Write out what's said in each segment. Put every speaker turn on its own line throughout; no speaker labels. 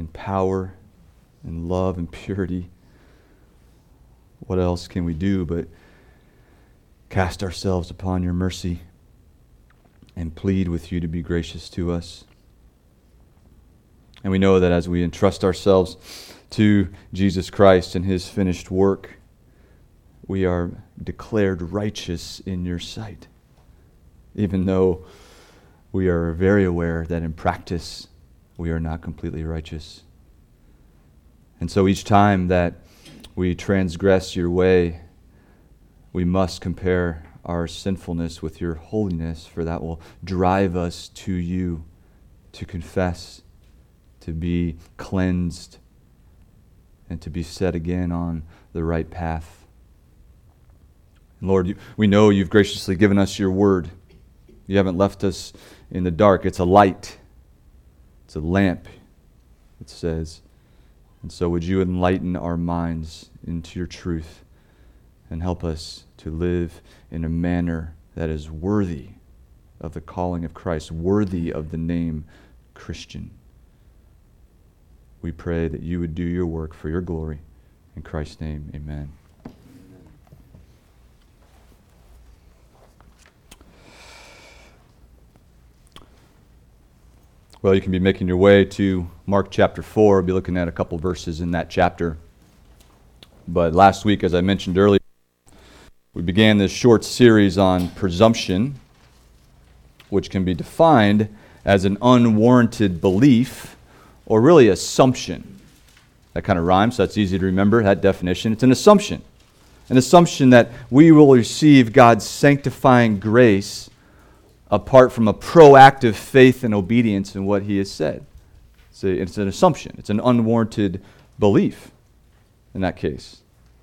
and power and love and purity. What else can we do but cast ourselves upon your mercy and plead with you to be gracious to us? And we know that as we entrust ourselves to Jesus Christ and his finished work, we are declared righteous in your sight, even though we are very aware that in practice we are not completely righteous. And so each time that we transgress your way, we must compare our sinfulness with your holiness, for that will drive us to you to confess, to be cleansed, and to be set again on the right path. And Lord, we know you've graciously given us your word. You haven't left us in the dark. It's a light. It's a lamp, it says. And so would you enlighten our minds into your truth and help us to live in a manner that is worthy of the calling of Christ, worthy of the name Christian. We pray that you would do your work for your glory. In Christ's name, amen. Well, you can be making your way to Mark chapter 4. We'll be looking at a couple verses in that chapter. But last week, as I mentioned earlier, we began this short series on presumption, which can be defined as an unwarranted belief, or really assumption. That kind of rhymes, so that's easy to remember, that definition. It's an assumption. An assumption that we will receive God's sanctifying grace apart from a proactive faith and obedience in what he has said. It's an assumption. It's an unwarranted belief in that case.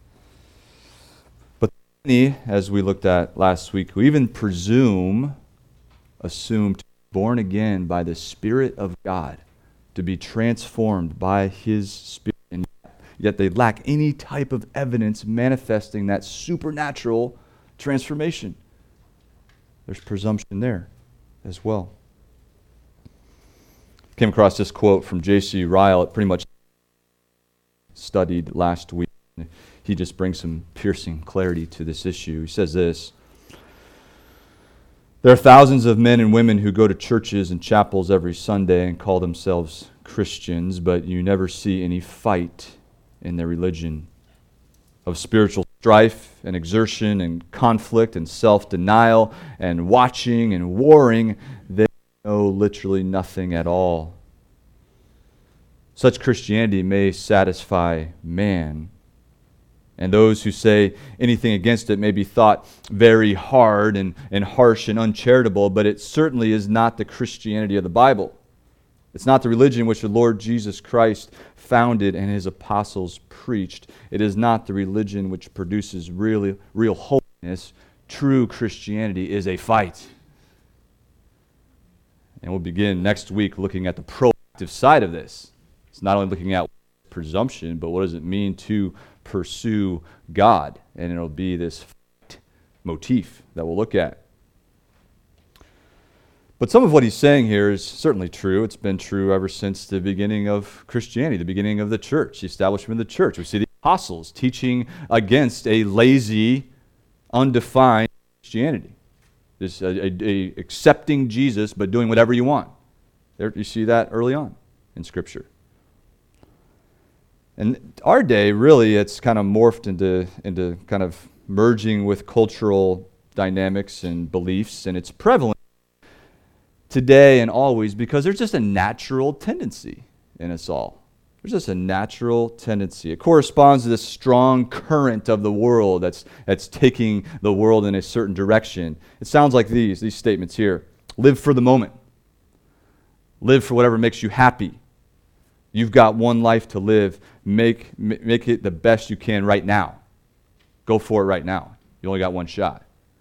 But many, as we looked at last week, who even assume to be born again by the Spirit of God, to be transformed by his Spirit, and yet they lack any type of evidence manifesting that supernatural transformation. There's presumption there as well. Came across this quote from J.C. Ryle. It pretty much studied last week. He just brings some piercing clarity to this issue. He says this: there are thousands of men and women who go to churches and chapels every Sunday and call themselves Christians, but you never see any fight in their religion. Of spiritual strife and exertion and conflict and self-denial and watching and warring, they know literally nothing at all. Such Christianity may satisfy man, and those who say anything against it may be thought very hard and harsh and uncharitable, but it certainly is not the Christianity of the Bible. It's not the religion which the Lord Jesus Christ founded and his apostles preached. It is not the religion which produces real holiness. True Christianity is a fight. And we'll begin next week looking at the proactive side of this. It's not only looking at presumption, but what does it mean to pursue God? And it'll be this fight motif that we'll look at. But some of what he's saying here is certainly true. It's been true ever since the beginning of Christianity, the beginning of the church, the establishment of the church. We see the apostles teaching against a lazy, undefined Christianity. This accepting Jesus, but doing whatever you want. There, you see that early on in Scripture. And our day, really, it's kind of morphed into kind of merging with cultural dynamics and beliefs, and it's prevalent today and always because there's just a natural tendency in us all. There's just a natural tendency. It corresponds to this strong current of the world that's taking the world in a certain direction. It sounds like these statements here. Live for the moment. Live for whatever makes you happy. You've got one life to live. Make it the best you can right now. Go for it right now. You only got one shot.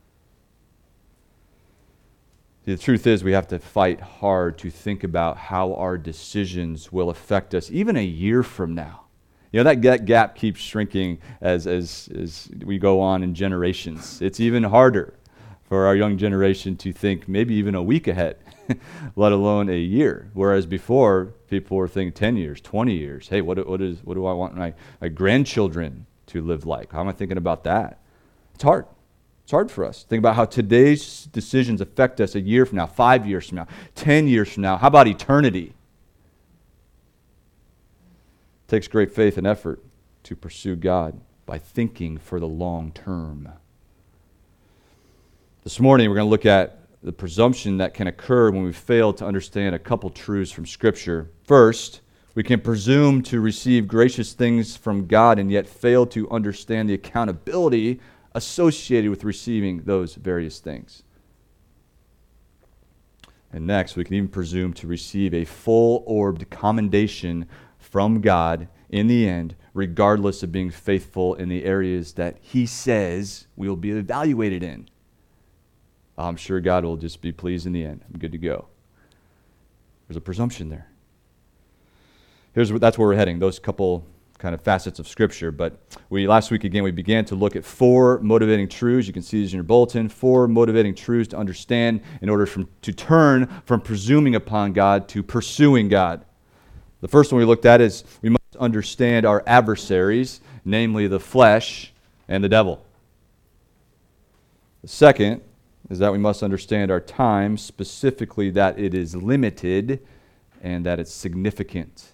The truth is we have to fight hard to think about how our decisions will affect us even a year from now. You know, that gap keeps shrinking as we go on in generations. It's even harder for our young generation to think maybe even a week ahead let alone a year. Whereas before, people were thinking 10 years, 20 years. Hey, what do I want my grandchildren to live like? How am I thinking about that? It's hard. It's hard for us. Think about how today's decisions affect us a year from now, 5 years from now, 10 years from now. How about eternity? It takes great faith and effort to pursue God by thinking for the long term. This morning, we're going to look at the presumption that can occur when we fail to understand a couple truths from Scripture. First, we can presume to receive gracious things from God and yet fail to understand the accountability associated with receiving those various things. And next, we can even presume to receive a full-orbed commendation from God in the end, regardless of being faithful in the areas that He says we will be evaluated in. I'm sure God will just be pleased in the end. I'm good to go. There's a presumption there. That's where we're heading, those couple kind of facets of Scripture. But last week, again, we began to look at 4 motivating truths. You can see these in your bulletin. 4 motivating truths to understand in order to turn from presuming upon God to pursuing God. The first one we looked at is we must understand our adversaries, namely the flesh and the devil. The second is that we must understand our time, specifically that it is limited and that it's significant.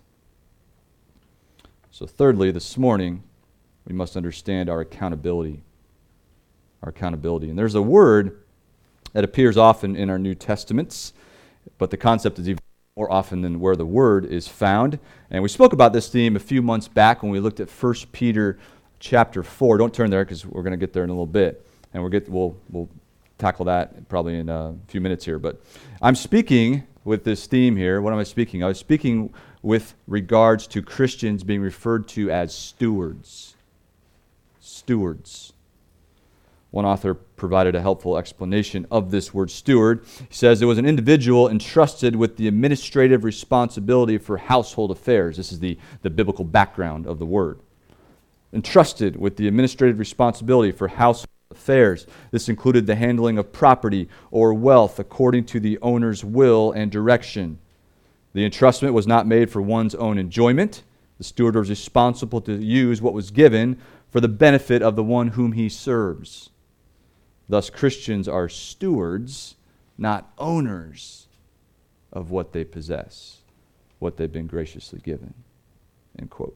So thirdly, this morning, we must understand our accountability. Our accountability. And there's a word that appears often in our New Testaments, but the concept is even more often than where the word is found. And we spoke about this theme a few months back when we looked at 1 Peter chapter 4. Don't turn there because we're going to get there in a little bit. And we'll tackle that probably in a few minutes here. But I'm speaking with this theme here. What am I speaking? I was speaking with regards to Christians being referred to as stewards. Stewards. One author provided a helpful explanation of this word steward. He says it was an individual entrusted with the administrative responsibility for household affairs. This is the biblical background of the word. Entrusted with the administrative responsibility for household affairs. This included the handling of property or wealth according to the owner's will and direction. The entrustment was not made for one's own enjoyment. The steward was responsible to use what was given for the benefit of the one whom he serves. Thus, Christians are stewards, not owners of what they possess, what they've been graciously given. End quote.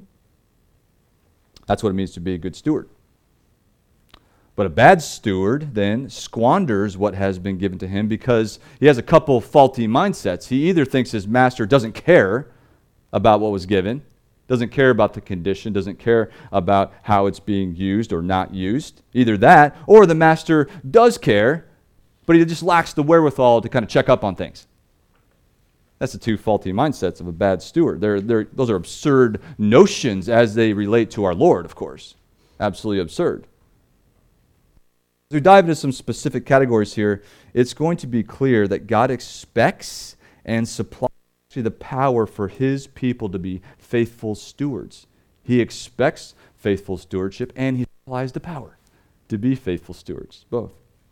That's what it means to be a good steward. But a bad steward then squanders what has been given to him because he has a couple faulty mindsets. He either thinks his master doesn't care about what was given, doesn't care about the condition, doesn't care about how it's being used or not used. Either that, or the master does care, but he just lacks the wherewithal to kind of check up on things. That's the 2 faulty mindsets of a bad steward. Those are absurd notions as they relate to our Lord, of course. Absolutely absurd. As we dive into some specific categories here, it's going to be clear that God expects and supplies the power for His people to be faithful stewards. He expects faithful stewardship, and He supplies the power to be faithful stewards, both.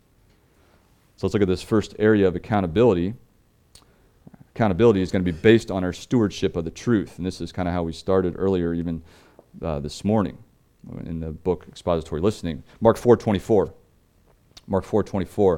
So let's look at this first area of accountability. Accountability is going to be based on our stewardship of the truth, and this is kind of how we started earlier, even this morning in the book Expository Listening. Mark 4:24. Mark 4:24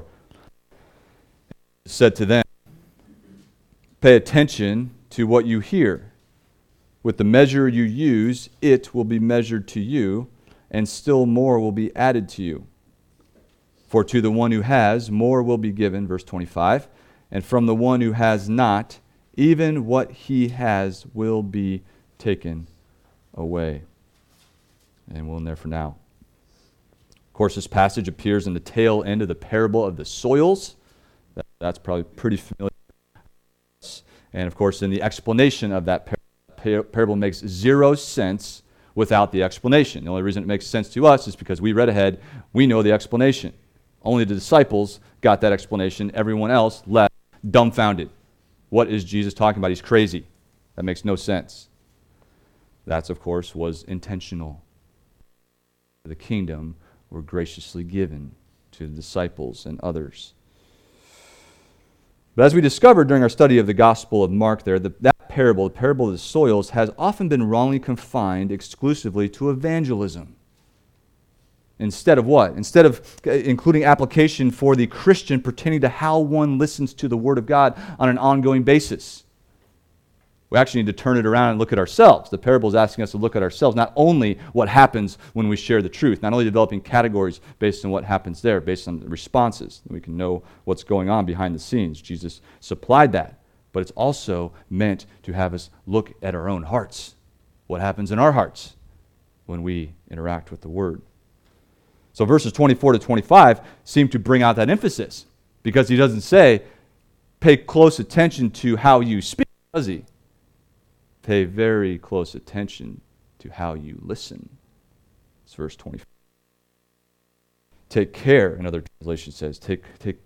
said to them, "Pay attention to what you hear. With the measure you use, it will be measured to you, and still more will be added to you. For to the one who has, more will be given," verse 25, "and from the one who has not, even what he has will be taken away." And we'll end there for now. Of course, this passage appears in the tail end of the parable of the soils. That's probably pretty familiar. And of course, in the explanation of that parable makes 0 sense without the explanation. The only reason it makes sense to us is because we read ahead, we know the explanation. Only the disciples got that explanation. Everyone else left dumbfounded. What is Jesus talking about? He's crazy. That makes no sense. That, of course, was intentional. The kingdom were graciously given to the disciples and others. But as we discovered during our study of the Gospel of Mark there, that parable, the parable of the soils, has often been wrongly confined exclusively to evangelism. Instead of what? Instead of including application for the Christian pertaining to how one listens to the Word of God on an ongoing basis. We actually need to turn it around and look at ourselves. The parable is asking us to look at ourselves, not only what happens when we share the truth, not only developing categories based on what happens there, based on the responses. We can know what's going on behind the scenes. Jesus supplied that. But it's also meant to have us look at our own hearts. What happens in our hearts when we interact with the Word? So verses 24 to 25 seem to bring out that emphasis, because he doesn't say, pay close attention to how you speak, does he? Pay very close attention to how you listen. It's verse 25. Take care, another translation says, take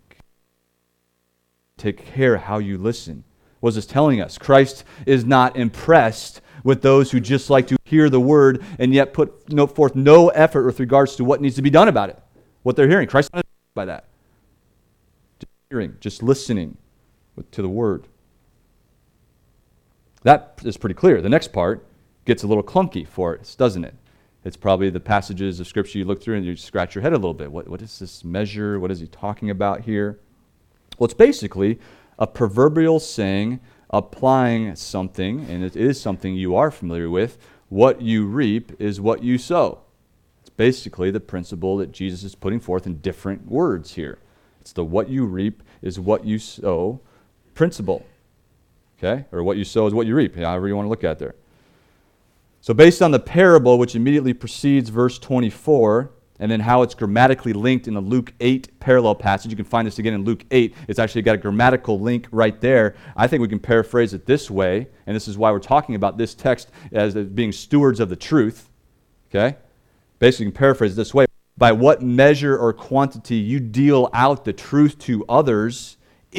care how you listen. What is this telling us? Christ is not impressed with those who just like to hear the word and yet put forth no effort with regards to what needs to be done about it, what they're hearing. Christ is not impressed by that. Just hearing, just listening to the word. That is pretty clear. The next part gets a little clunky for us, doesn't it? It's probably the passages of Scripture you look through and you scratch your head a little bit. What is this measure? What is he talking about here? Well, it's basically a proverbial saying applying something, and it is something you are familiar with. What you reap is what you sow. It's basically the principle that Jesus is putting forth in different words here. It's the what you reap is what you sow principle. Okay? Or what you sow is what you reap, however you want to look at it there. So based on the parable, which immediately precedes verse 24, and then how it's grammatically linked in the Luke 8 parallel passage, you can find this again in Luke 8. It's actually got a grammatical link right there. I think we can paraphrase it this way, and this is why we're talking about this text as being stewards of the truth. Okay? Basically, you can paraphrase it this way. By what measure or quantity you deal out the truth to others,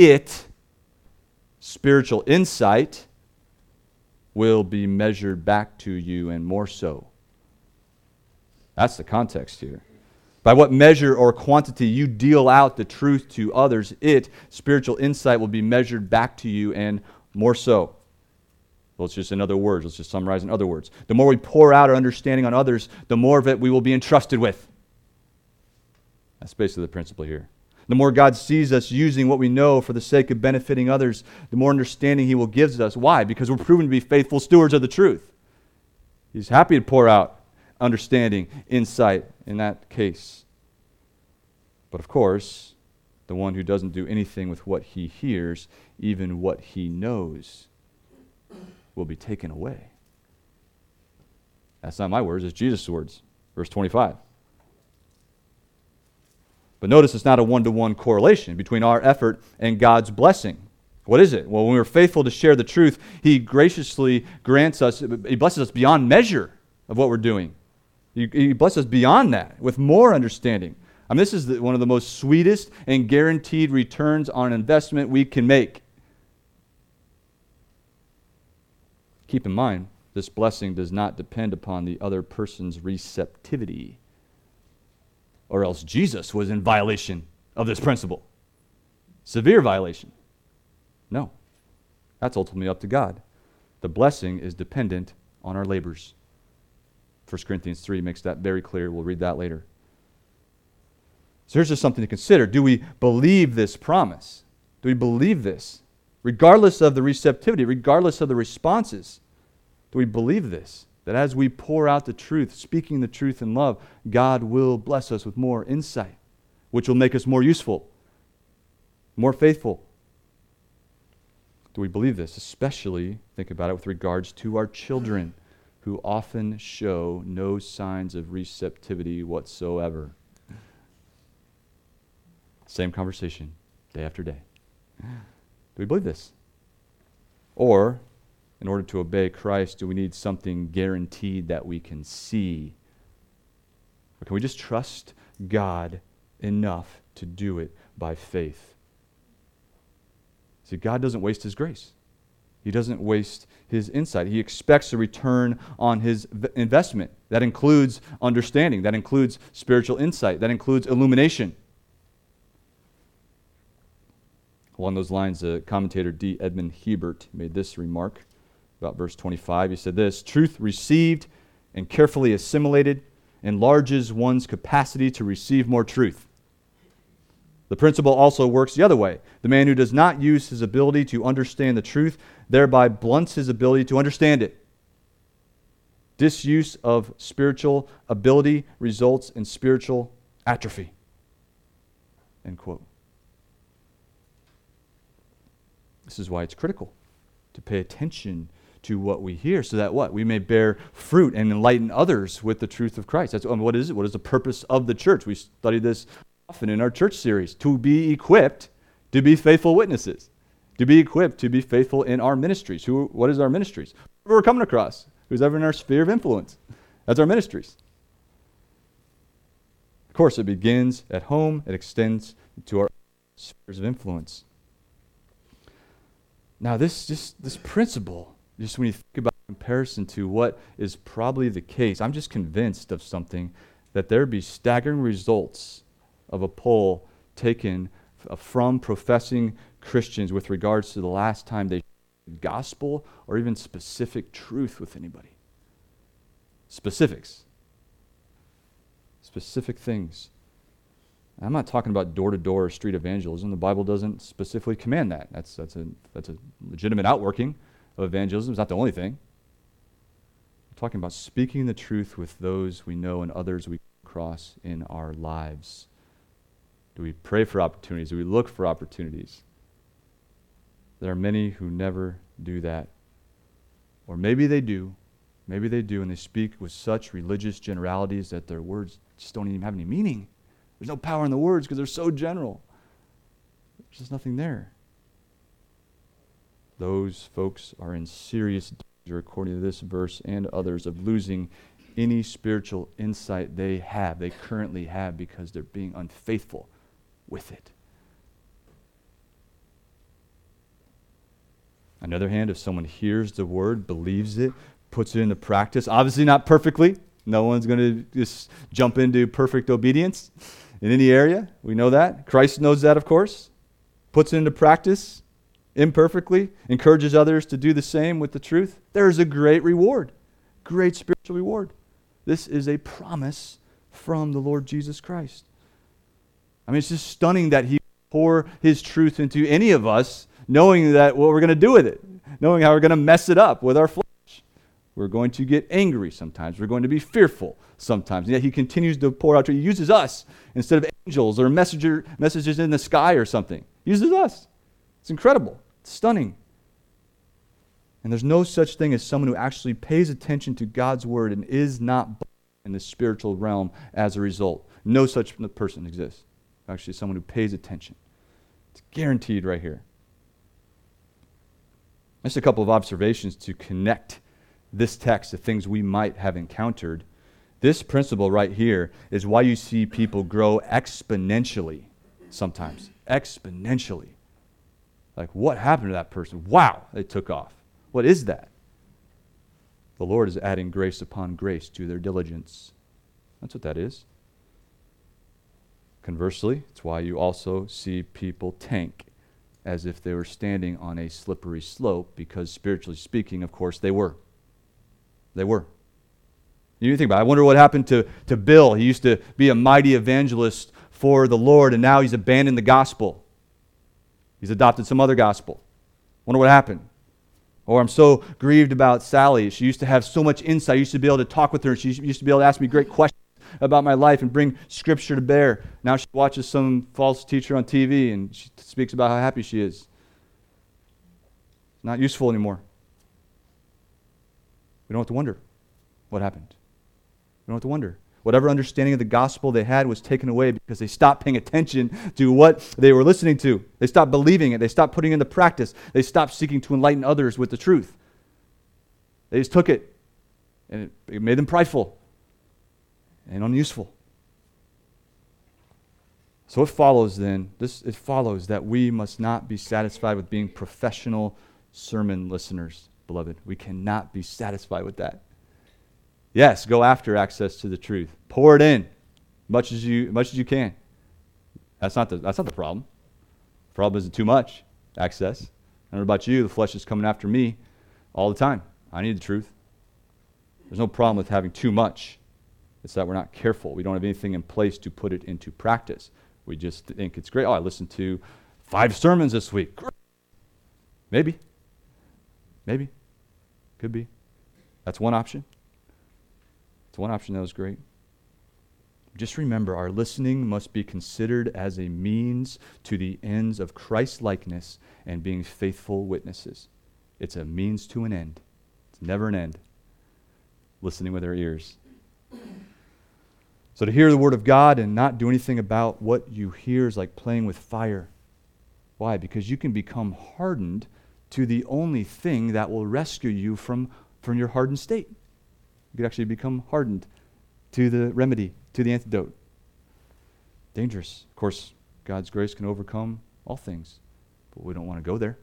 spiritual insight, will be measured back to you, and more so. That's the context here. By what measure or quantity you deal out the truth to others, spiritual insight, will be measured back to you, and more so. Well, it's just in other words. Let's just summarize in other words. The more we pour out our understanding on others, the more of it we will be entrusted with. That's basically the principle here. The more God sees us using what we know for the sake of benefiting others, the more understanding He will give us. Why? Because we're proven to be faithful stewards of the truth. He's happy to pour out understanding, insight in that case. But of course, the one who doesn't do anything with what he hears, even what he knows, will be taken away. That's not my words, it's Jesus' words. Verse 25. But notice it's not a one-to-one correlation between our effort and God's blessing. What is it? Well, when we're faithful to share the truth, He graciously grants us, He blesses us beyond measure of what we're doing. He blesses us beyond that with more understanding. I mean, this is one of the most sweetest and guaranteed returns on an investment we can make. Keep in mind, this blessing does not depend upon the other person's receptivity, or else Jesus was in violation of this principle. Severe violation. No. That's ultimately up to God. The blessing is dependent on our labors. 1 Corinthians 3 makes that very clear. We'll read that later. So here's just something to consider. Do we believe this promise? Do we believe this? Regardless of the receptivity, regardless of the responses, do we believe this? That as we pour out the truth, speaking the truth in love, God will bless us with more insight, which will make us more useful, more faithful. Do we believe this? Especially, think about it with regards to our children, who often show no signs of receptivity whatsoever. Same conversation, day after day. Do we believe this? Or, in order to obey Christ, do we need something guaranteed that we can see? Or can we just trust God enough to do it by faith? See, God doesn't waste His grace. He doesn't waste His insight. He expects a return on His investment. That includes understanding. That includes spiritual insight. That includes illumination. Along those lines, the commentator D. Edmund Hebert made this remark about verse 25. He said this: truth received and carefully assimilated enlarges one's capacity to receive more truth. The principle also works the other way. The man who does not use his ability to understand the truth thereby blunts his ability to understand it. Disuse of spiritual ability results in spiritual atrophy. End quote. This is why it's critical to pay attention to what we hear, so that what? We may bear fruit and enlighten others with the truth of Christ. That's what is it? What is the purpose of the church? We study this often in our church series. To be equipped to be faithful witnesses. To be equipped to be faithful in our ministries. What is our ministries? Who we're coming across. Who's ever in our sphere of influence. That's our ministries. Of course, it begins at home. It extends to our spheres of influence. Now, this principle, just when you think about comparison to what is probably the case, I'm just convinced of something, that there be staggering results of a poll taken from professing Christians with regards to the last time they shared gospel or even specific truth with anybody. Specifics. Specific things. I'm not talking about door-to-door or street evangelism. The Bible doesn't specifically command that. That's a legitimate outworking of evangelism. It's not the only thing. We're talking about speaking the truth with those we know and others we cross in our lives. Do we pray for opportunities? Do we look for opportunities? There are many who never do that. Or maybe they do. Maybe they do, and they speak with such religious generalities that their words just don't even have any meaning. There's no power in the words because they're so general. There's just nothing there. Those folks are in serious danger, according to this verse and others, of losing any spiritual insight they currently have, because they're being unfaithful with it. On the other hand, if someone hears the word, believes it, puts it into practice, obviously not perfectly. No one's going to just jump into perfect obedience in any area. We know that. Christ knows that, of course. Puts it into practice imperfectly, encourages others to do the same with the truth. There is a great reward, great spiritual reward. This is a promise from the Lord Jesus Christ. I mean, it's just stunning that He pour His truth into any of us, knowing that what we're going to do with it, knowing how we're going to mess it up with our flesh. We're going to get angry sometimes. We're going to be fearful sometimes. And yet He continues to pour out. He uses us instead of angels or messages in the sky or something. He uses us. It's incredible. It's stunning. And there's no such thing as someone who actually pays attention to God's word and is not in the spiritual realm as a result. No such person exists. Actually, someone who pays attention. It's guaranteed right here. Just a couple of observations to connect this text to things we might have encountered. This principle right here is why you see people grow exponentially sometimes. Exponentially. Like, what happened to that person? Wow, they took off. What is that? The Lord is adding grace upon grace to their diligence. That's what that is. Conversely, it's why you also see people tank as if they were standing on a slippery slope, because spiritually speaking, of course, they were. They were. You think about it. I wonder what happened to Bill. He used to be a mighty evangelist for the Lord, and now he's abandoned the gospel. He's adopted some other gospel. Wonder what happened. Or I'm so grieved about Sally. She used to have so much insight. I used to be able to talk with her. She used to be able to ask me great questions about my life and bring Scripture to bear. Now she watches some false teacher on TV and she speaks about how happy she is. It's not useful anymore. We don't have to wonder what happened. We don't have to wonder. Whatever understanding of the gospel they had was taken away because they stopped paying attention to what they were listening to. They stopped believing it. They stopped putting it into practice. They stopped seeking to enlighten others with the truth. They just took it, and it made them prideful and unuseful. So it follows then, it follows that we must not be satisfied with being professional sermon listeners, beloved. We cannot be satisfied with that. Yes, go after access to the truth. Pour it in, much as you can. That's not the problem. The problem isn't too much. access. I don't know about you, the flesh is coming after me all the time. I need the truth. There's no problem with having too much. It's that we're not careful. We don't have anything in place to put it into practice. We just think it's great. Oh, I listened to 5 sermons this week. Great. Maybe. Could be. That's one option. It's one option that was great. Just remember, our listening must be considered as a means to the ends of Christ-likeness and being faithful witnesses. It's a means to an end. It's never an end. Listening with our ears. So to hear the Word of God and not do anything about what you hear is like playing with fire. Why? Because you can become hardened to the only thing that will rescue you from your hardened state. You could actually become hardened to the remedy, to the antidote. Dangerous. Of course, God's grace can overcome all things, but we don't want to go there.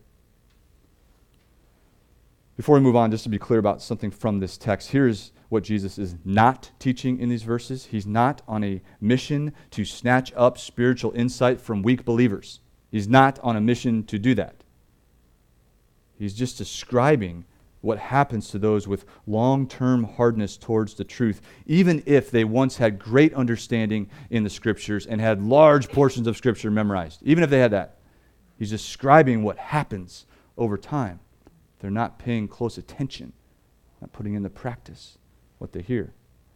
Before we move on, just to be clear about something from this text, here's what Jesus is not teaching in these verses. He's not on a mission to snatch up spiritual insight from weak believers. He's not on a mission to do that. He's just describing what happens to those with long-term hardness towards the truth, even if they once had great understanding in the Scriptures and had large portions of Scripture memorized. Even if they had that. He's describing what happens over time. They're not paying close attention, not putting into practice what they hear.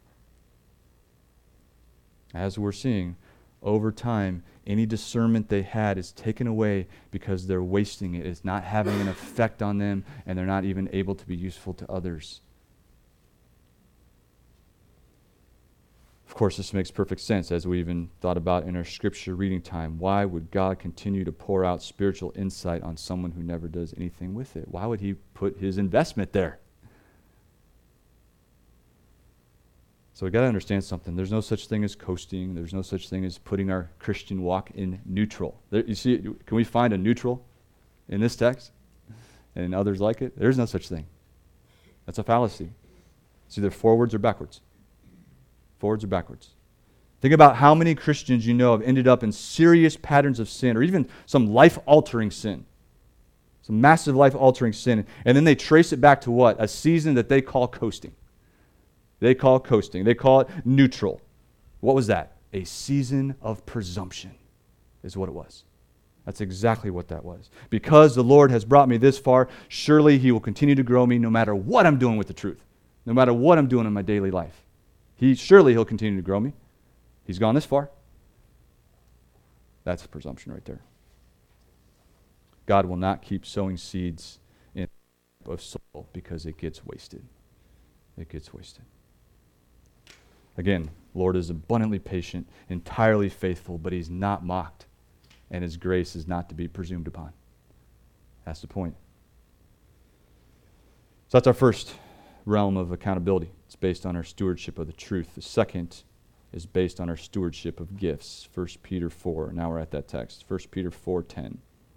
As we're seeing, over time, any discernment they had is taken away because they're wasting it. It's not having an effect on them, and they're not even able to be useful to others. Of course, this makes perfect sense as we even thought about in our scripture reading time. Why would God continue to pour out spiritual insight on someone who never does anything with it? Why would he put his investment there? So we've got to understand something. There's no such thing as coasting. There's no such thing as putting our Christian walk in neutral. You see, can we find a neutral in this text and others like it? There's no such thing. That's a fallacy. It's either forwards or backwards. Forwards or backwards. Think about how many Christians you know have ended up in serious patterns of sin or even some life-altering sin. Some massive life-altering sin. And then they trace it back to what? A season that they call coasting. They call coasting. They call it neutral. What was that? A season of presumption is what it was. That's exactly what that was. Because the Lord has brought me this far, surely he will continue to grow me no matter what I'm doing with the truth. No matter what I'm doing in my daily life. Surely he'll continue to grow me. He's gone this far. That's presumption right there. God will not keep sowing seeds in of soil because it gets wasted. It gets wasted. Again, Lord is abundantly patient, entirely faithful, but he's not mocked, and his grace is not to be presumed upon. That's the point. So that's our first realm of accountability. It's based on our stewardship of the truth. The second is based on our stewardship of gifts. 1 Peter 4. Now we're at that text. 1 Peter 4:10.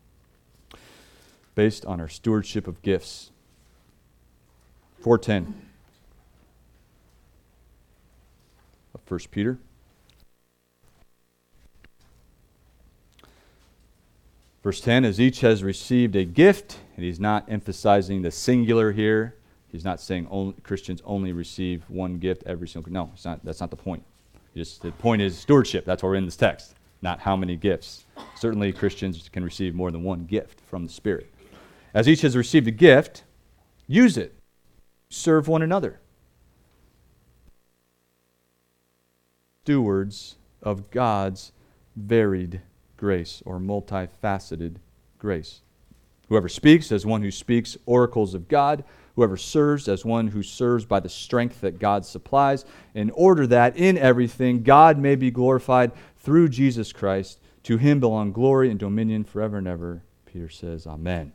Based on our stewardship of gifts. 4:10. Of 1 Peter. Verse 10, as each has received a gift, and he's not emphasizing the singular here. He's not saying Christians only receive one gift every single. No, it's not. That's not the point. The point is stewardship. That's why we're in this text, not how many gifts. Certainly Christians can receive more than one gift from the Spirit. As each has received a gift, use it. Serve one another. Stewards of God's varied grace or multifaceted grace. Whoever speaks as one who speaks oracles of God. Whoever serves as one who serves by the strength that God supplies, in order that in everything God may be glorified through Jesus Christ. To him belong glory and dominion forever and ever. Peter says, Amen.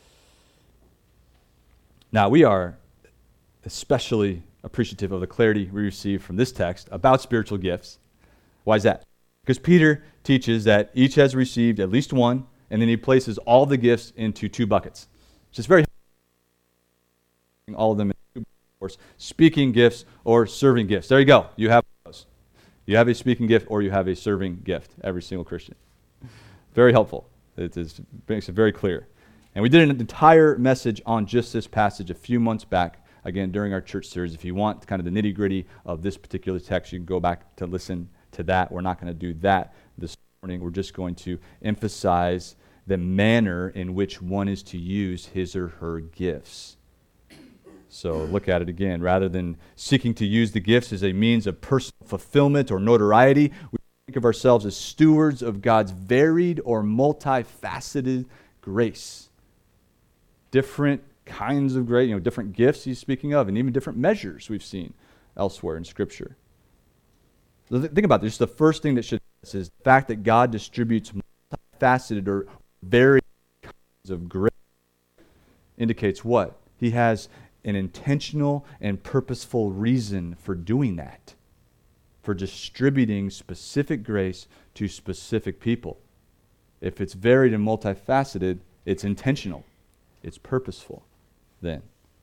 Now we are especially appreciative of the clarity we receive from this text about spiritual gifts. Why is that? Because Peter teaches that each has received at least one, and then he places all the gifts into two buckets. It's just very all of them in two buckets. Speaking gifts or serving gifts. There you go. You have those. You have a speaking gift or you have a serving gift. Every single Christian. Very helpful. It makes it very clear. And we did an entire message on just this passage a few months back, again, during our church series. If you want kind of the nitty-gritty of this particular text, you can go back to listen to that. We're not going to do that this morning. We're just going to emphasize the manner in which one is to use his or her gifts. So look at it again. Rather than seeking to use the gifts as a means of personal fulfillment or notoriety, we think of ourselves as stewards of God's varied or multifaceted grace. Different kinds of grace, different gifts he's speaking of, and even different measures we've seen elsewhere in Scripture. So think about this. The first thing that should is the fact that God distributes multifaceted or varied kinds of grace indicates what? He has an intentional and purposeful reason for doing that, for distributing specific grace to specific people. If it's varied and multifaceted, it's intentional. It's purposeful then.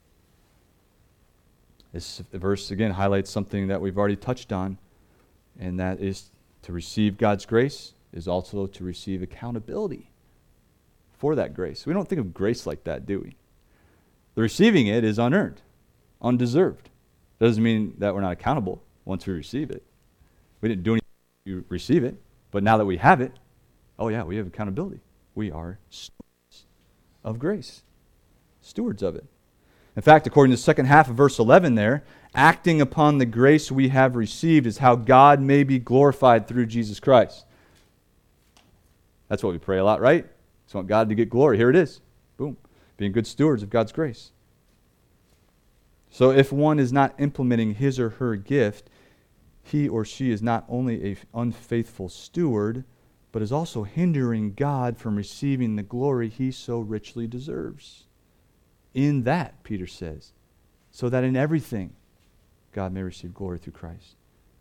This verse, again, highlights something that we've already touched on, and that is to receive God's grace is also to receive accountability for that grace. We don't think of grace like that, do we? The receiving it is unearned, undeserved. That doesn't mean that we're not accountable once we receive it. We didn't do anything to receive it, but now that we have it, oh yeah, we have accountability. We are stewards of grace, stewards of it. In fact, according to the second half of verse 11 there, acting upon the grace we have received is how God may be glorified through Jesus Christ. That's what we pray a lot, right? Just want God to get glory. Here it is. Boom. Being good stewards of God's grace. So if one is not implementing his or her gift, he or she is not only an unfaithful steward, but is also hindering God from receiving the glory he so richly deserves. In that, Peter says, so that in everything God may receive glory through Christ.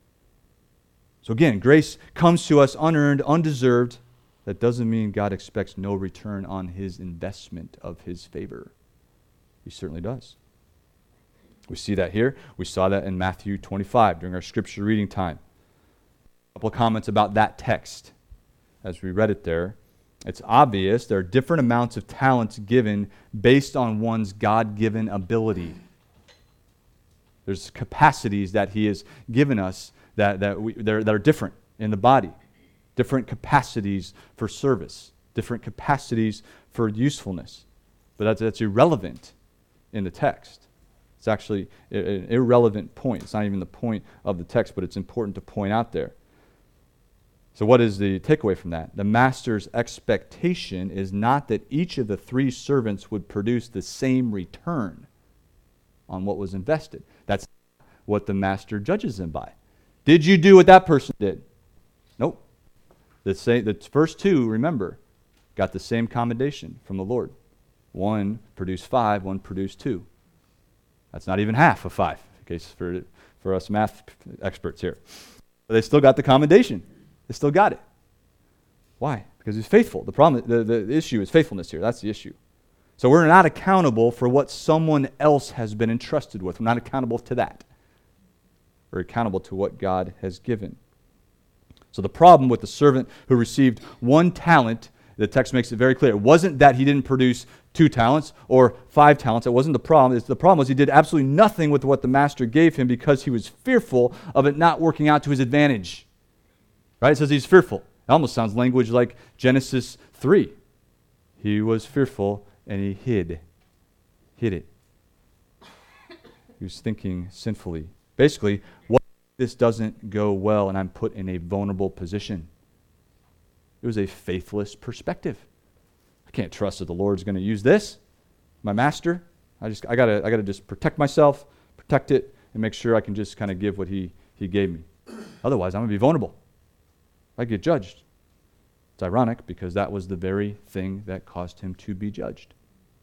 So again, grace comes to us unearned, undeserved. That doesn't mean God expects no return on his investment of his favor. He certainly does. We see that here. We saw that in Matthew 25 during our scripture reading time. A couple of comments about that text as we read it there. It's obvious there are different amounts of talents given based on one's God-given ability. There's capacities that he has given us that are different in the body. Different capacities for service. Different capacities for usefulness. But that's irrelevant in the text. It's actually an irrelevant point. It's not even the point of the text, but it's important to point out there. So what is the takeaway from that? The master's expectation is not that each of the three servants would produce the same return on what was invested. That's what the master judges them by. Did you do what that person did? Nope. The first two, remember, got the same commendation from the Lord. One produced 5, one produced 2. That's not even half of 5, in case for us math experts here. But they still got the commendation. They still got it. Why? Because he's faithful. The problem, the issue is faithfulness here. That's the issue. So we're not accountable for what someone else has been entrusted with. We're not accountable to that. We're accountable to what God has given. So the problem with the servant who received 1 talent, the text makes it very clear. It wasn't that he didn't produce 2 talents or 5 talents. It wasn't the problem. The problem was he did absolutely nothing with what the master gave him because he was fearful of it not working out to his advantage. Right? It says he's fearful. It almost sounds language like Genesis 3. He was fearful and he hid it. He was thinking sinfully. Basically, what if this doesn't go well and I'm put in a vulnerable position? It was a faithless perspective. I can't trust that the Lord's going to use this. My master, I gotta just protect myself, protect it, and make sure I can just kind of give what he gave me. Otherwise, I'm going to be vulnerable. I get judged. It's ironic because that was the very thing that caused him to be judged.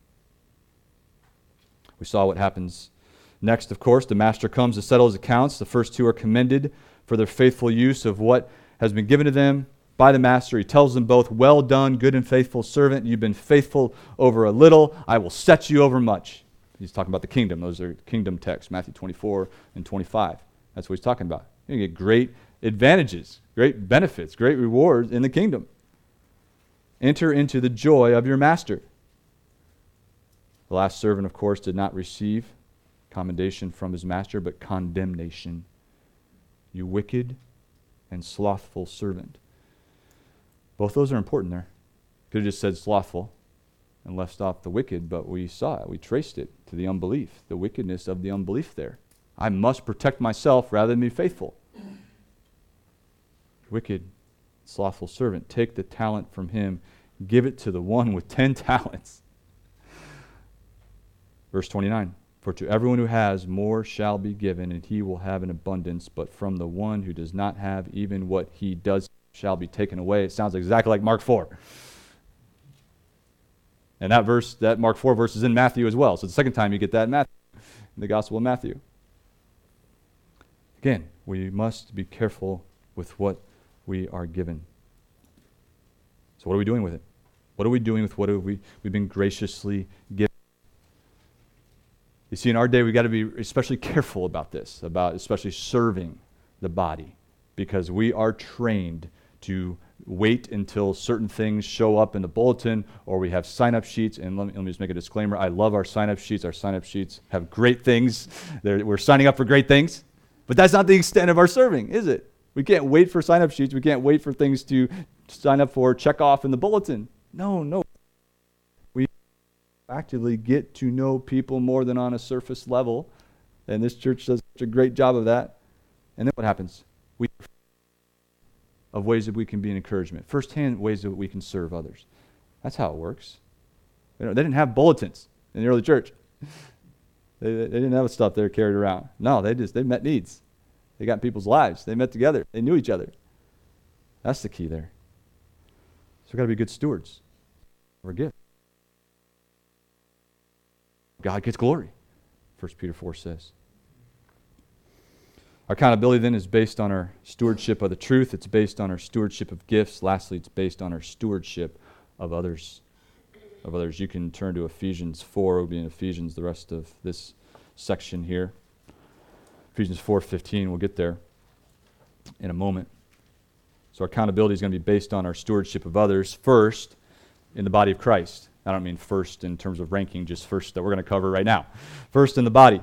We saw what happens next, of course. The master comes to settle his accounts. The first 2 are commended for their faithful use of what has been given to them by the master. He tells them both, well done, good and faithful servant. You've been faithful over a little. I will set you over much. He's talking about the kingdom. Those are kingdom texts, Matthew 24 and 25. That's what he's talking about. You get great advantages, great benefits, great rewards in the kingdom. Enter into the joy of your master. The last servant, of course, did not receive commendation from his master, but condemnation. You wicked and slothful servant. Both those are important there. Could have just said slothful and left off the wicked, but we saw it. We traced it to the unbelief, the wickedness of the unbelief there. I must protect myself rather than be faithful. Wicked, slothful servant, take the talent from him, give it to the one with 10 talents. Verse 29, for to everyone who has, more shall be given, and he will have an abundance, but from the one who does not have, even what he does shall be taken away. It sounds exactly like Mark 4. And that verse, that Mark 4 verse is in Matthew as well. So it's the second time you get that in Matthew, in the Gospel of Matthew. Again, we must be careful with what we are given. So what are we doing with it? What are we doing with what we've been graciously given? You see, in our day, we've got to be especially careful about this, about especially serving the body, because we are trained to wait until certain things show up in the bulletin, or we have sign-up sheets. And let me just make a disclaimer. I love our sign-up sheets. Our sign-up sheets have great things. We're signing up for great things. But that's not the extent of our serving, is it? We can't wait for sign-up sheets. We can't wait for things to sign up for, check off in the bulletin. No. We actively get to know people more than on a surface level. And this church does such a great job of that. And then what happens? We of ways that we can be an encouragement. Firsthand ways that we can serve others. That's how it works. They didn't have bulletins in the early church. They didn't have stuff they carried around. No, they met needs. They got in people's lives. They met together. They knew each other. That's the key there. So we've got to be good stewards of our gift. God gets glory, 1 Peter 4 says. Our accountability then is based on our stewardship of the truth. It's based on our stewardship of gifts. Lastly, it's based on our stewardship of others. You can turn to Ephesians 4. We'll be in Ephesians the rest of this section here. Ephesians 4:15. We'll get there in a moment. So our accountability is going to be based on our stewardship of others, first in the body of Christ. I don't mean first in terms of ranking, just first that we're going to cover right now. First in the body.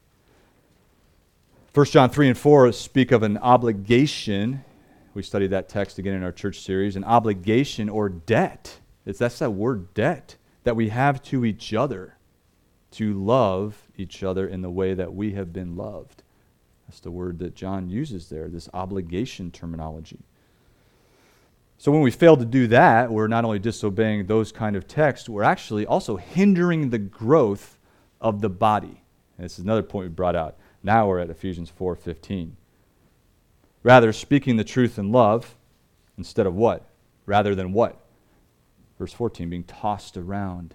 1 John 3 and 4 speak of an obligation. We studied that text again in our church series. An obligation or debt. That's that word debt that we have to each other, to love each other in the way that we have been loved. That's the word that John uses there, this obligation terminology. So when we fail to do that, we're not only disobeying those kind of texts, we're actually also hindering the growth of the body. And this is another point we brought out. Now we're at Ephesians 4:15. Rather, speaking the truth in love, instead of what? Rather than what? Verse 14, being tossed around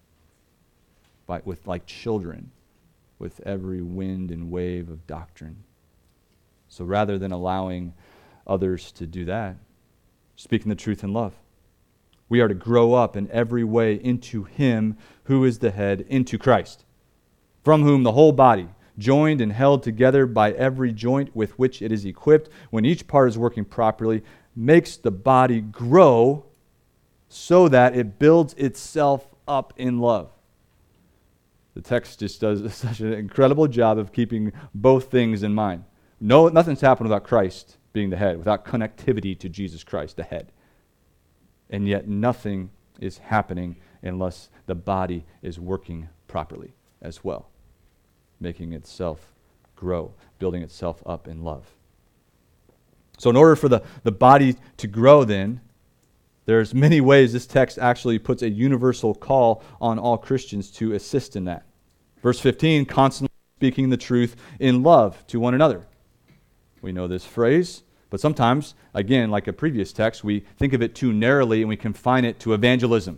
with like children, with every wind and wave of doctrine. So rather than allowing others to do that, speaking the truth in love, we are to grow up in every way into Him who is the head, into Christ, from whom the whole body, joined and held together by every joint with which it is equipped, when each part is working properly, makes the body grow so that it builds itself up in love. The text just does such an incredible job of keeping both things in mind. Nothing's happened without Christ being the head, without connectivity to Jesus Christ, the head. And yet nothing is happening unless the body is working properly as well, making itself grow, building itself up in love. So in order for the body to grow then, there's many ways this text actually puts a universal call on all Christians to assist in that. Verse 15, constantly speaking the truth in love to one another. We know this phrase, but sometimes, again, like a previous text, we think of it too narrowly and we confine it to evangelism.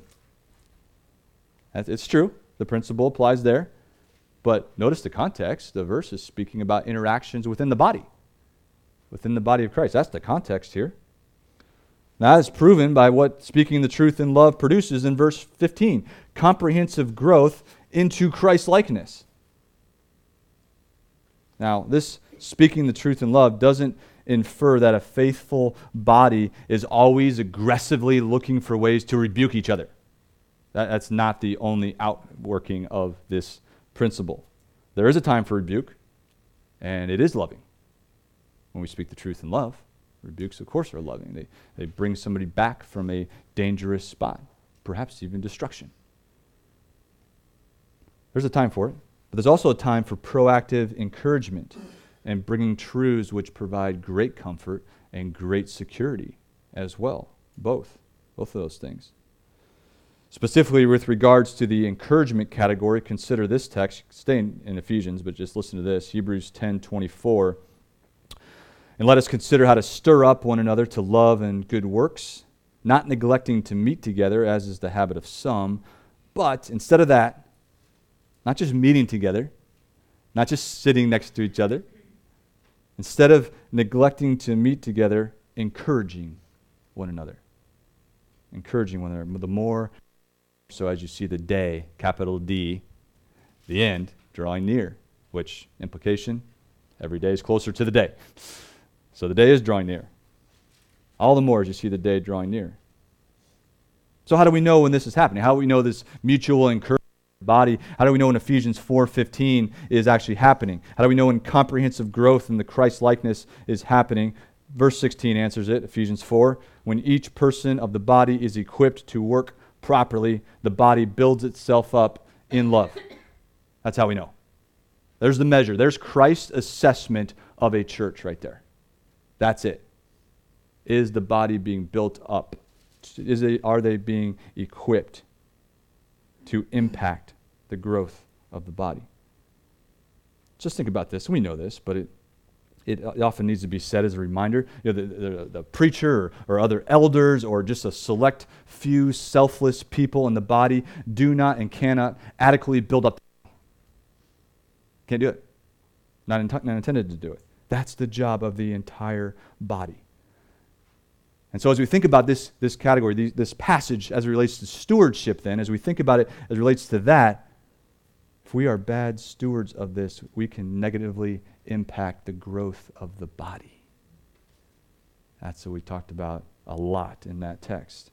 It's true. The principle applies there. But notice the context. The verse is speaking about interactions within the body of Christ. That's the context here. Now, that is proven by what speaking the truth in love produces in verse 15. Comprehensive growth into Christ-likeness. Now, this speaking the truth in love doesn't infer that a faithful body is always aggressively looking for ways to rebuke each other. That's not the only outworking of this principle. There is a time for rebuke, and it is loving. When we speak the truth in love, rebukes, of course, are loving. They bring somebody back from a dangerous spot, perhaps even destruction. There's a time for it, but there's also a time for proactive encouragement and bringing truths which provide great comfort and great security as well. Both of those things. Specifically with regards to the encouragement category, consider this text. Stay in Ephesians, but just listen to this. Hebrews 10:24. And let us consider how to stir up one another to love and good works, not neglecting to meet together, as is the habit of some, but instead of that, not just meeting together, not just sitting next to each other, instead of neglecting to meet together, encouraging one another. Encouraging one another. The more, so as you see the day, capital D, the end, drawing near, which implication, every day is closer to the day. So the day is drawing near. All the more as you see the day drawing near. So how do we know when this is happening? How do we know this mutual encouragement of the body? How do we know when Ephesians 4:15 is actually happening? How do we know when comprehensive growth in the Christ-likeness is happening? Verse 16 answers it, Ephesians 4. When each person of the body is equipped to work properly, the body builds itself up in love. That's how we know. There's the measure. There's Christ's assessment of a church right there. That's it. Is the body being built up? Are they being equipped to impact the growth of the body? Just think about this. We know this, but it often needs to be said as a reminder. You know, the preacher or other elders or just a select few selfless people in the body do not and cannot adequately build up. Can't do it. Not intended to do it. That's the job of the entire body. And so as we think about this category, this passage as it relates to stewardship then, as we think about it as it relates to that, if we are bad stewards of this, we can negatively impact the growth of the body. That's what we talked about a lot in that text.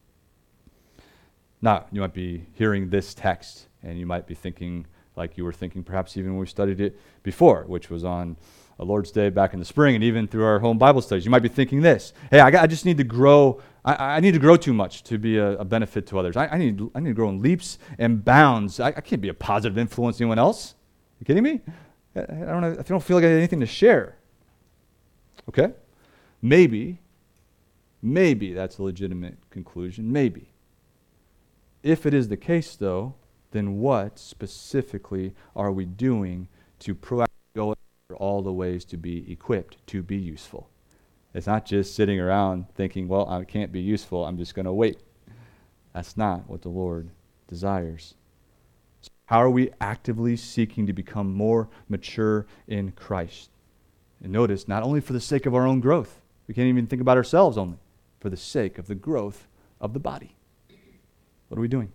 Now, you might be hearing this text, and you might be thinking like you were thinking perhaps even when we studied it before, which was on a Lord's Day back in the spring, and even through our home Bible studies. You might be thinking this: hey, I just need to grow. I need to grow too much to be a benefit to others. I need to grow in leaps and bounds. I can't be a positive influence on anyone else. You kidding me? I don't feel like I have anything to share. Okay? Maybe that's a legitimate conclusion. Maybe. If it is the case, though, then what specifically are we doing to proactively go after all the ways to be equipped, to be useful? It's not just sitting around thinking, well, I can't be useful, I'm just going to wait. That's not what the Lord desires. So how are we actively seeking to become more mature in Christ? And notice, not only for the sake of our own growth, we can't even think about ourselves only, for the sake of the growth of the body. What are we doing?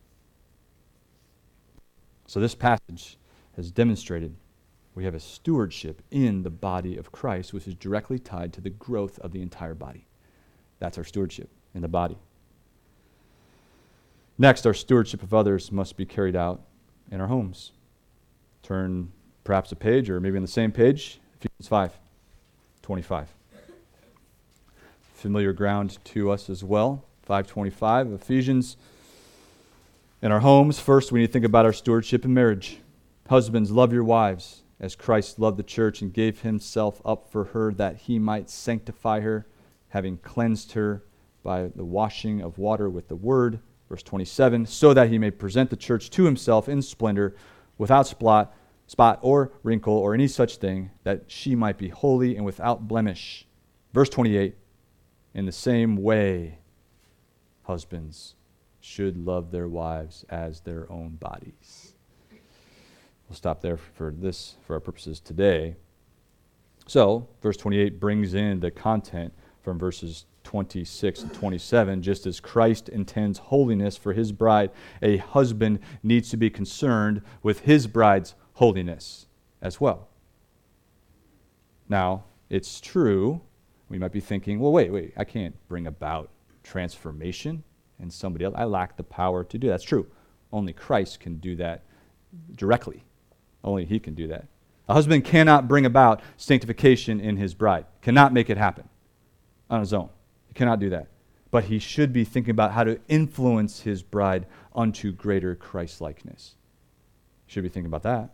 So this passage has demonstrated we have a stewardship in the body of Christ, which is directly tied to the growth of the entire body. That's our stewardship in the body. Next, our stewardship of others must be carried out in our homes. Turn perhaps a page, or maybe on the same page, Ephesians 5:25. Familiar ground to us as well. 5:25, Ephesians. In our homes, first we need to think about our stewardship in marriage. Husbands, love your wives, as Christ loved the church and gave himself up for her, that he might sanctify her, having cleansed her by the washing of water with the word. Verse 27, so that he may present the church to himself in splendor, without spot or wrinkle or any such thing, that she might be holy and without blemish. Verse 28, in the same way, husbands should love their wives as their own bodies. We'll stop there for our purposes today. So, verse 28 brings in the content from verses 26 and 27. Just as Christ intends holiness for his bride, a husband needs to be concerned with his bride's holiness as well. Now, it's true, we might be thinking, well, wait, I can't bring about transformation in somebody else. I lack the power to do that. That's true. Only Christ can do that directly. Only he can do that. A husband cannot bring about sanctification in his bride. Cannot make it happen on his own. He cannot do that. But he should be thinking about how to influence his bride unto greater Christ-likeness. He should be thinking about that.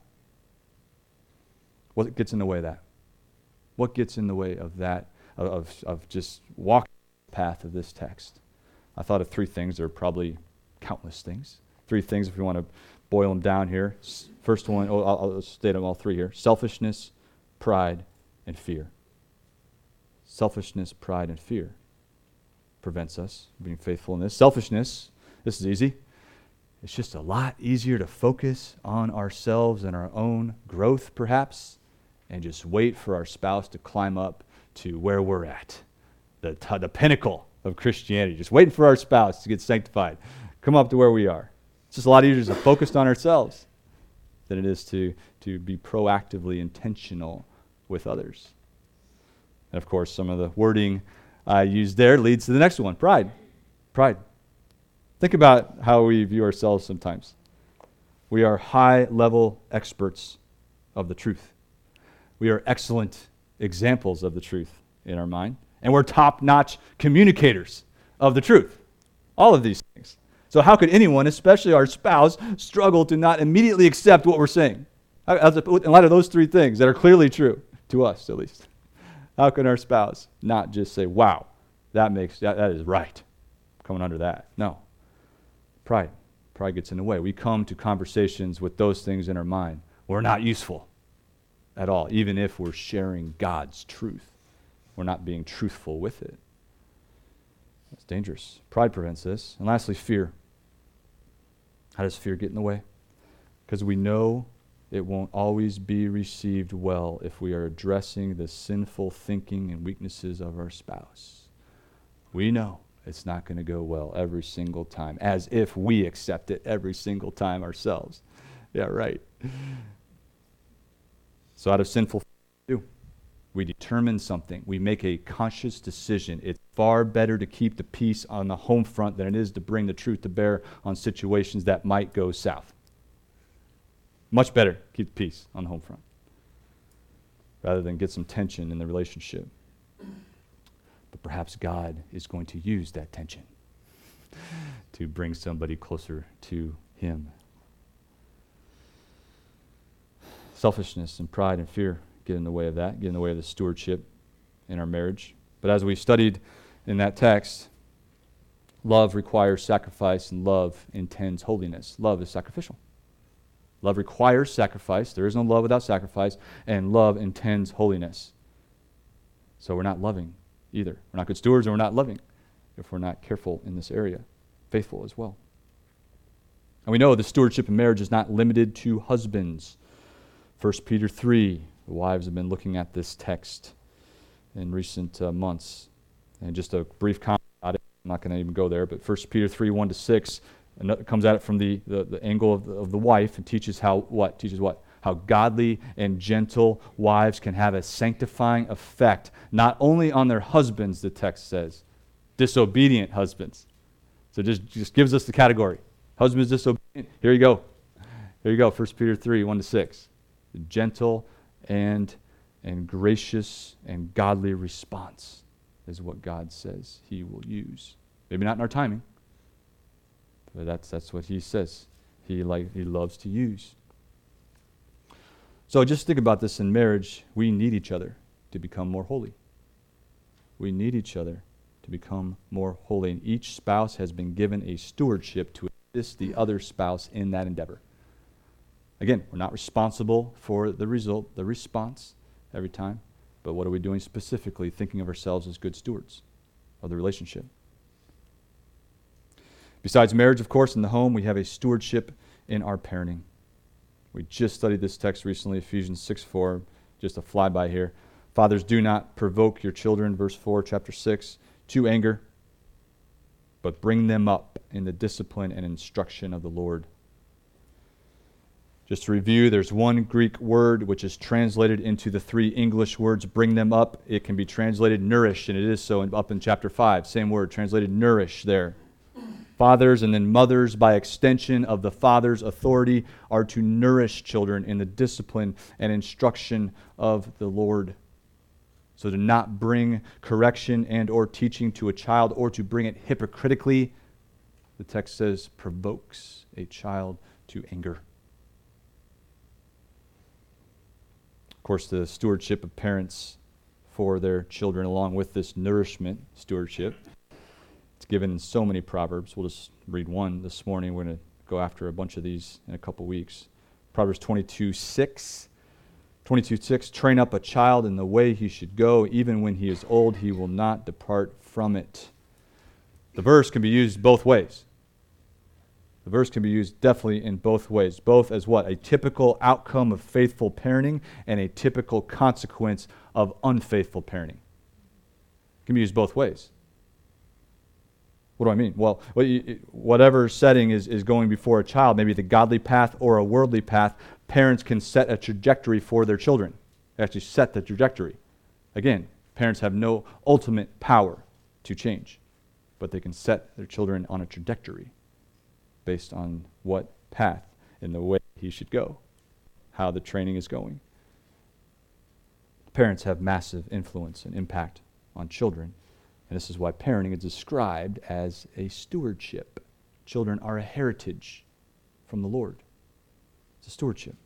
What gets in the way of that? What gets in the way of that, of just walking the path of this text? I thought of 3 things. There are probably countless things. 3 things if we want to boil them down here. First one, I'll state them all 3 here. Selfishness, pride, and fear. Selfishness, pride, and fear prevents us from being faithful in this. Selfishness, this is easy. It's just a lot easier to focus on ourselves and our own growth, perhaps, and just wait for our spouse to climb up to where we're at, the pinnacle of Christianity. Just waiting for our spouse to get sanctified, come up to where we are. It's just a lot easier to focus on ourselves than it is to be proactively intentional with others. And of course, some of the wording I used there leads to the next one, pride. Pride. Think about how we view ourselves sometimes. We are high-level experts of the truth. We are excellent examples of the truth in our mind. And we're top-notch communicators of the truth. All of these things. So how could anyone, especially our spouse, struggle to not immediately accept what we're saying? In light of those 3 things that are clearly true, to us at least. How can our spouse not just say, wow, that is right, coming under that? No. Pride. Pride gets in the way. We come to conversations with those things in our mind. We're not useful at all, even if we're sharing God's truth. We're not being truthful with it. It's dangerous. Pride prevents this. And lastly, fear. How does fear get in the way? Because we know it won't always be received well if we are addressing the sinful thinking and weaknesses of our spouse. We know it's not going to go well every single time, as if we accept it every single time ourselves. Yeah, right. So out of sinful we determine something. We make a conscious decision. It's far better to keep the peace on the home front than it is to bring the truth to bear on situations that might go south. Much better keep the peace on the home front rather than get some tension in the relationship. But perhaps God is going to use that tension to bring somebody closer to Him. Selfishness and pride and fear get in the way of that, get in the way of the stewardship in our marriage. But as we studied in that text, love requires sacrifice and love intends holiness. Love is sacrificial. Love requires sacrifice. There is no love without sacrifice, and love intends holiness. So we're not loving either. We're not good stewards, and we're not loving if we're not careful in this area, faithful as well. And we know the stewardship in marriage is not limited to husbands. 1 Peter 3, the wives have been looking at this text in recent months. And just a brief comment about it. I'm not going to even go there, but 1 Peter 3, 1-6 comes at it from the angle of the wife and teaches what? How godly and gentle wives can have a sanctifying effect, not only on their husbands, the text says, disobedient husbands. So just gives us the category. Husbands disobedient. Here you go. 1 Peter 3, 1-6. The gentle and gracious and godly response is what God says He will use. Maybe not in our timing, but that's what He says He loves to use. So just think about this in marriage. We need each other to become more holy. We need each other to become more holy. And each spouse has been given a stewardship to assist the other spouse in that endeavor. Again, we're not responsible for the result, the response every time. But what are we doing specifically, thinking of ourselves as good stewards of the relationship? Besides marriage, of course, in the home, we have a stewardship in our parenting. We just studied this text recently, Ephesians 6:4, just a flyby here. Fathers, do not provoke your children, verse 4, chapter 6, to anger, but bring them up in the discipline and instruction of the Lord. Just to review, there's one Greek word which is translated into the 3 English words, bring them up. It can be translated nourish, and it is so up in chapter 5. Same word, translated nourish there. Fathers and then mothers, by extension of the father's authority, are to nourish children in the discipline and instruction of the Lord. So to not bring correction and or teaching to a child, or to bring it hypocritically, the text says, provokes a child to anger. Of course, the stewardship of parents for their children, along with this nourishment stewardship, it's given in so many Proverbs. We'll just read one this morning. We're going to go after a bunch of these in a couple weeks. Proverbs 22:6. 22:6, train up a child in the way he should go. Even when he is old, he will not depart from it. The verse can be used both ways. The verse can be used definitely in both ways. Both as what? A typical outcome of faithful parenting and a typical consequence of unfaithful parenting. It can be used both ways. What do I mean? Well, whatever setting is going before a child, maybe the godly path or a worldly path, parents can set a trajectory for their children. They actually set the trajectory. Again, parents have no ultimate power to change, but they can set their children on a trajectory based on what path and the way he should go, how the training is going. Parents have massive influence and impact on children. And this is why parenting is described as a stewardship. Children are a heritage from the Lord. It's a stewardship.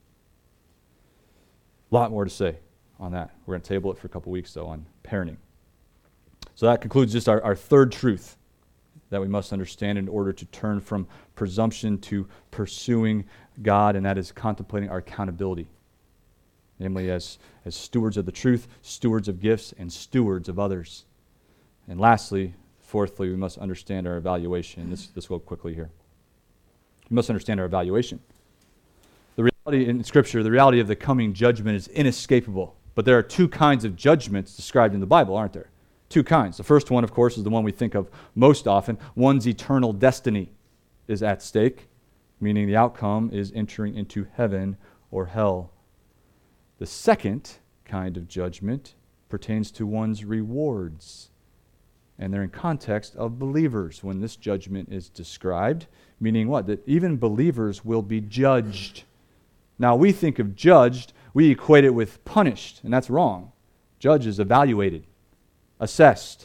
A lot more to say on that. We're going to table it for a couple weeks, though, on parenting. So that concludes just our third truth that we must understand in order to turn from presumption to pursuing God, and that is contemplating our accountability. Namely, as stewards of the truth, stewards of gifts, and stewards of others. And lastly, fourthly, we must understand our evaluation. This will go quickly here. We must understand our evaluation. The reality in Scripture, the reality of the coming judgment is inescapable. But there are two kinds of judgments described in the Bible, aren't there? Two kinds. The first one, of course, is the one we think of most often. One's eternal destiny is at stake, meaning the outcome is entering into heaven or hell. The second kind of judgment pertains to one's rewards. And they're in context of believers when this judgment is described, meaning what? That even believers will be judged. Now, we think of judged, we equate it with punished, and that's wrong. Judge is evaluated, assessed,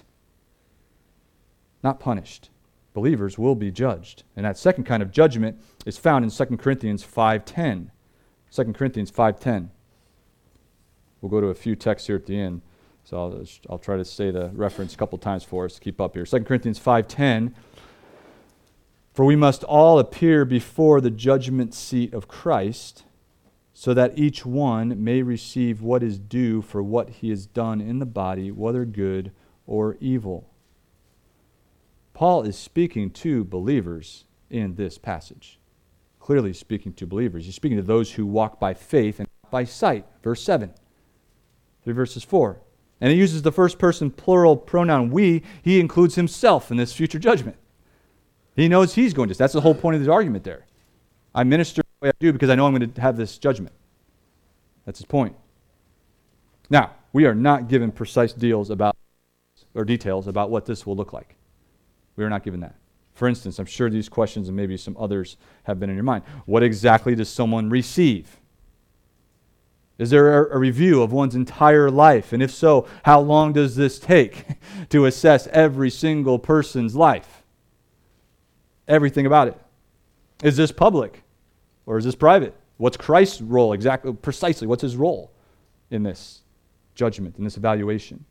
not punished. Believers will be judged. And that second kind of judgment is found in 2 Corinthians 5:10. 2 Corinthians 5:10. We'll go to a few texts here at the end. So I'll try to say the reference a couple times for us to keep up here. 2 Corinthians 5:10. For we must all appear before the judgment seat of Christ, so that each one may receive what is due for what he has done in the body, whether good or evil. Paul is speaking to believers in this passage. Clearly speaking to believers. He's speaking to those who walk by faith and not by sight. Verse 7. 3 verses 4. And he uses the first person plural pronoun we. He includes himself in this future judgment. He knows he's going to. That's the whole point of the argument there. I minister the way I do because I know I'm going to have this judgment. That's his point. Now, we are not given precise details about what this will look like. We are not given that. For instance, I'm sure these questions and maybe some others have been in your mind. What exactly does someone receive? Is there a review of one's entire life? And if so, how long does this take to assess every single person's life? Everything about it. Is this public or is this private? What's Christ's role exactly, precisely? What's his role in this judgment, in this evaluation?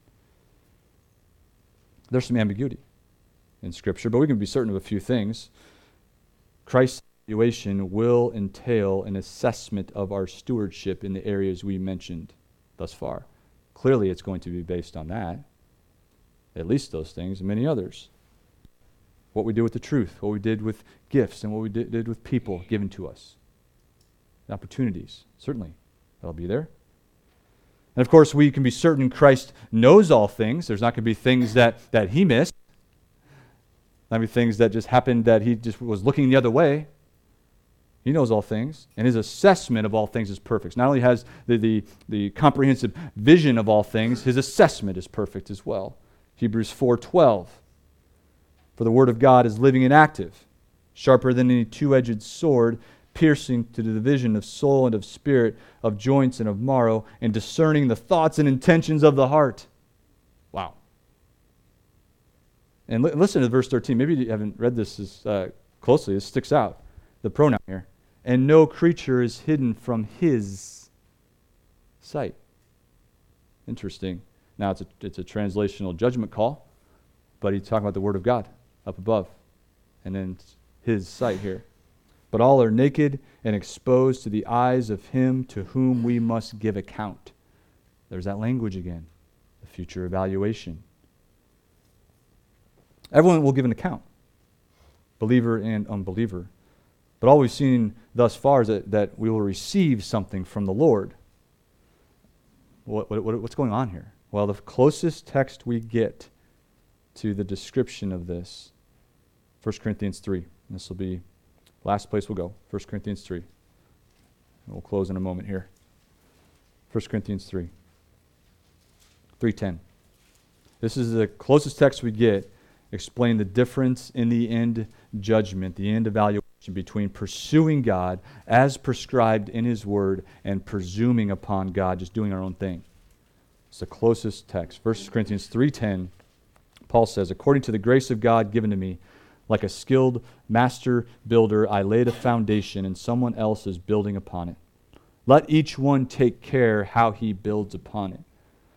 There's some ambiguity in Scripture, but we can be certain of a few things. Christ's evaluation will entail an assessment of our stewardship in the areas we mentioned thus far. Clearly, it's going to be based on that, at least those things, and many others. What we do with the truth, what we did with gifts, and what we did with people given to us. Opportunities, certainly, that'll be there. And of course, we can be certain Christ knows all things. There's not going to be things that he missed. Not be things that just happened that he just was looking the other way. He knows all things, and his assessment of all things is perfect. Not only has the comprehensive vision of all things, his assessment is perfect as well. Hebrews 4:12. For the word of God is living and active, sharper than any two-edged sword, piercing to the division of soul and of spirit, of joints and of marrow, and discerning the thoughts and intentions of the heart. Wow. And listen to verse 13. Maybe you haven't read this as closely. It sticks out, the pronoun here. And no creature is hidden from his sight. Interesting. Now, it's a translational judgment call, but he's talking about the word of God up above, and then his sight here. But all are naked and exposed to the eyes of him to whom we must give account. There's that language again, the future evaluation. Everyone will give an account, believer and unbeliever. But all we've seen thus far is that we will receive something from the Lord. What's going on here? Well, the closest text we get to the description of this, 1 Corinthians 3. This will be the last place we'll go, 1 Corinthians 3. And we'll close in a moment here. 1 Corinthians 3. 3:10. This is the closest text we get explain the difference in the end judgment, the end evaluation between pursuing God as prescribed in His Word and presuming upon God, just doing our own thing. It's the closest text. 1 Corinthians 3:10, Paul says, according to the grace of God given to me, like a skilled master builder, I laid a foundation and someone else is building upon it. Let each one take care how he builds upon it.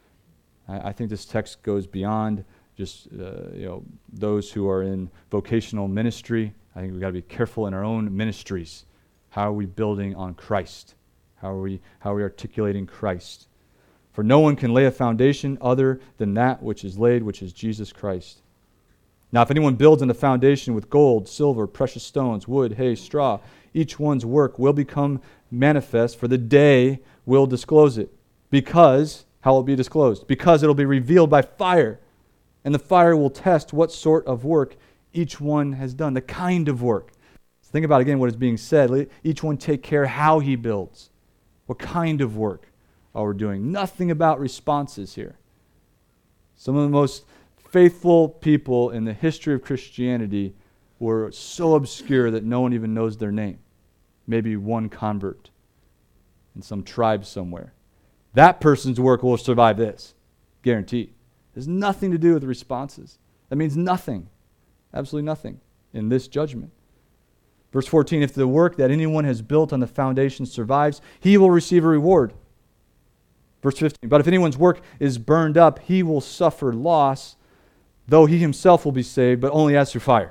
I think this text goes beyond just those who are in vocational ministry. I think we've got to be careful in our own ministries. How are we building on Christ? How are we articulating Christ? For no one can lay a foundation other than that which is laid, which is Jesus Christ. Now if anyone builds on the foundation with gold, silver, precious stones, wood, hay, straw, each one's work will become manifest, for the day will disclose it. Because, how will it be disclosed? Because it will be revealed by fire. And the fire will test what sort of work each one has done, the kind of work. So think about again what is being said. Let each one take care how he builds. What kind of work are we doing? Nothing about responses here. Some of the most faithful people in the history of Christianity were so obscure that no one even knows their name. Maybe one convert in some tribe somewhere. That person's work will survive this. Guaranteed. It has nothing to do with responses. That means nothing. Absolutely nothing in this judgment. Verse 14, if the work that anyone has built on the foundation survives, he will receive a reward. Verse 15, but if anyone's work is burned up, he will suffer loss, though he himself will be saved, but only as through fire.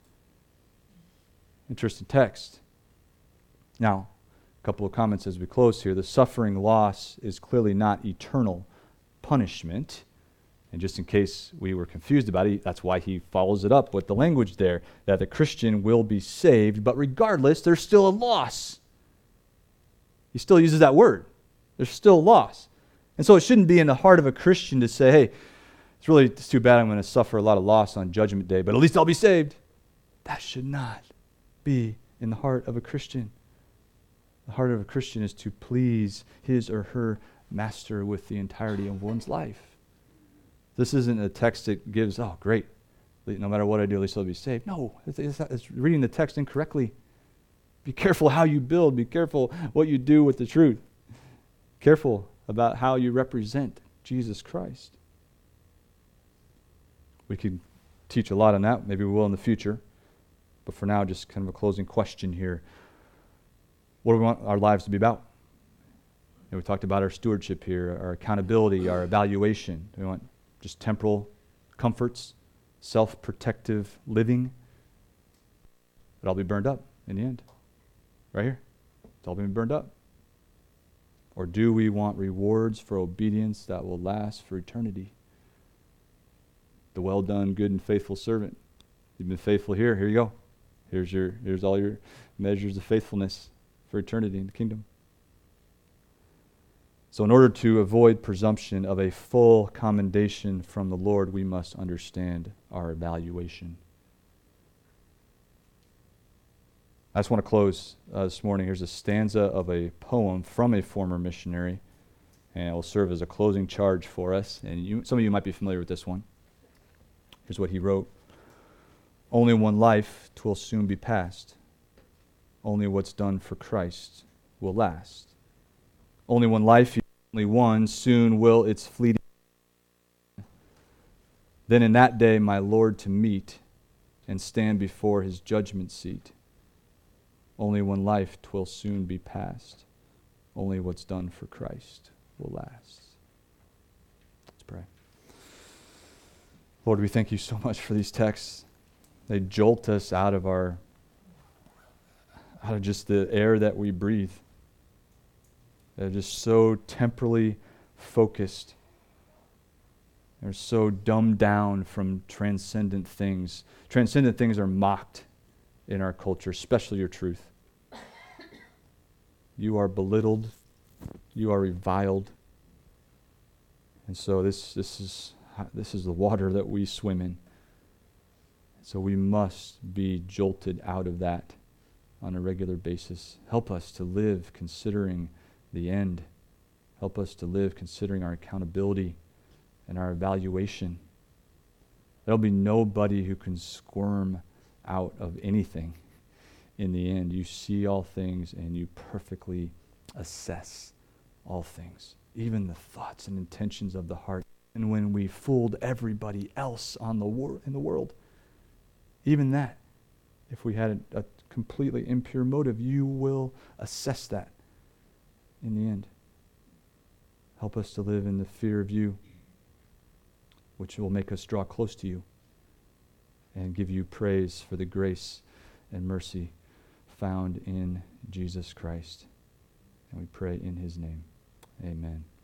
Interesting text. Now, a couple of comments as we close here. The suffering loss is clearly not eternal punishment. And just in case we were confused about it, that's why he follows it up with the language there, that the Christian will be saved, but regardless, there's still a loss. He still uses that word. There's still loss. And so it shouldn't be in the heart of a Christian to say, hey, it's too bad I'm going to suffer a lot of loss on Judgment Day, but at least I'll be saved. That should not be in the heart of a Christian. The heart of a Christian is to please his or her master with the entirety of one's life. This isn't a text that gives, oh, great, no matter what I do, at least I'll be saved. No, it's reading the text incorrectly. Be careful how you build. Be careful what you do with the truth. Careful about how you represent Jesus Christ. We could teach a lot on that. Maybe we will in the future. But for now, just kind of a closing question here. What do we want our lives to be about? We talked about our stewardship here, our accountability, our evaluation. Do we want just temporal comforts, self-protective living? It'll all be burned up in the end. Right here. It's all been burned up. Or do we want rewards for obedience that will last for eternity? The well done, good and faithful servant. You've been faithful here. Here you go. Here's all your measures of faithfulness for eternity in the kingdom. So in order to avoid presumption of a full commendation from the Lord, we must understand our evaluation. I just want to close this morning. Here's a stanza of a poem from a former missionary, and it will serve as a closing charge for us. And some of you might be familiar with this one. Here's what he wrote. Only one life, 'twill soon be past. Only what's done for Christ will last. Only one life, only one, soon will its fleeting. Then in that day my Lord to meet and stand before his judgment seat. Only one life, 'twill soon be past. Only what's done for Christ will last. Let's pray. Lord, we thank you so much for these texts. They jolt us out of just the air that we breathe. They're just so temporally focused. They're so dumbed down from transcendent things. Transcendent things are mocked in our culture, especially your truth. You are belittled. You are reviled. And so this is the water that we swim in. So we must be jolted out of that on a regular basis. Help us to live considering the end. Help us to live considering our accountability and our evaluation. There'll be nobody who can squirm out of anything in the end. You see all things and you perfectly assess all things, even the thoughts and intentions of the heart. And when we fooled everybody else in the world, even that, if we had a completely impure motive, you will assess that in the end. Help us to live in the fear of you, which will make us draw close to you and give you praise for the grace and mercy found in Jesus Christ. And we pray in his name. Amen.